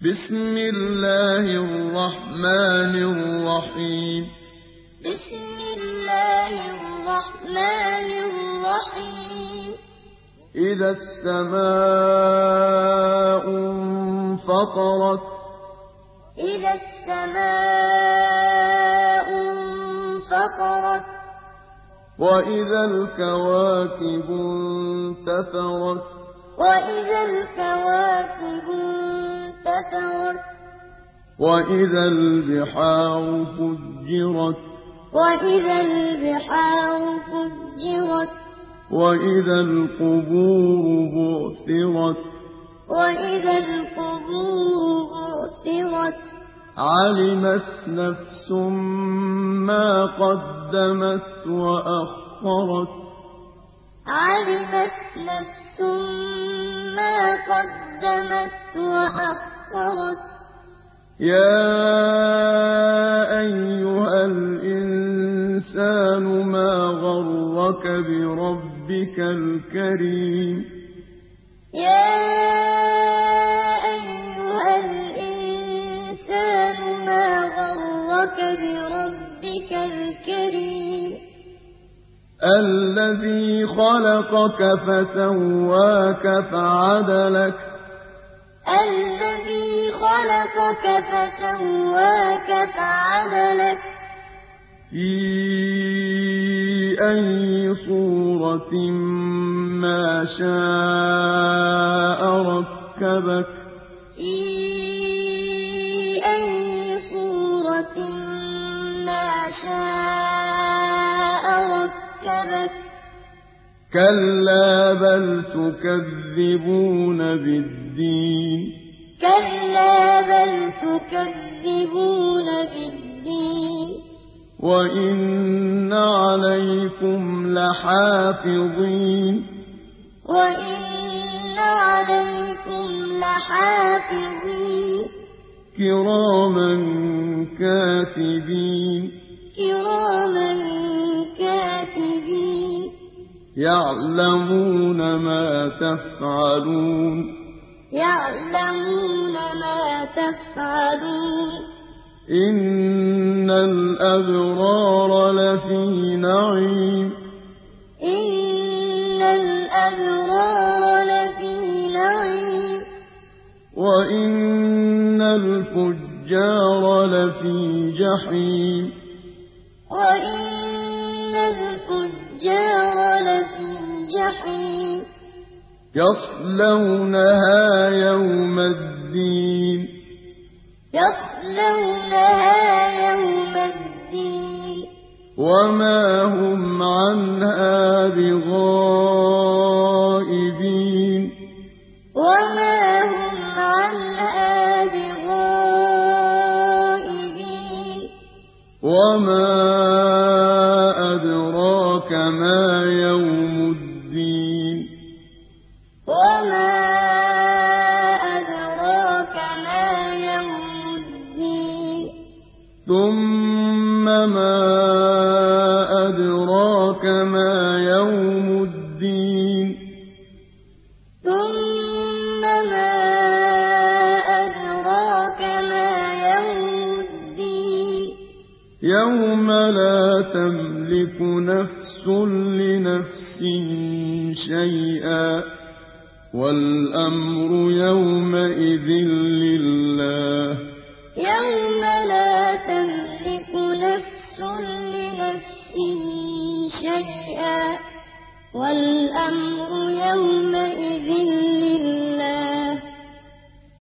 بسم الله الرحمن الرحيم بسم الله الرحمن الرحيم إذا السماء انفطرت إذا السماء انفطرت وإذا الكواكب انتثرت وإذا الكواكب انتثرت وإذا البحار فجرت وإذا البحار فجرت وإذا القبور بعثرت وإذا القبور بعثرت علمت نفس ما قدمت وأخرت علمت نفس ما قدمت وأخرت يا أيها الإنسان ما غرك بربك الكريم يا أيها الإنسان ما غرك بربك الكريم الذي خلقك فسواك فعدلك الذي خلقك فسواك فعدلك في أي صورة ما شاء ركبك في أي صورة ما شاء ركبك كلا بل تكذبون بالدين كلا بل تكذبون بالدين وإن عليكم لحافظين وإن عليكم لحافظين كراما كاتبين كراما كاتبين يعلمون ما تفعلون يعلمون ما تفعلون إن الأبرار لفي نعيم إن الأبرار لفي نعيم وإن الفجار لفي جحيم وإن الفجار لفي جحيم يصلونها يوم الدين يصلونها يوم الدين وما هم عنها بغائبين وما هم عنها بغائبين وما أدراك ما يوم الدين وما أدراك ما يوم الدين ثم ما أدراك ما يوم الدين ثم ما أدراك ما يوم الدين يوم لا تملك نفس لنفس شيئا والأمر يومئذ لله يوم لا تملك نفس لنفس شيئا والأمر يومئذ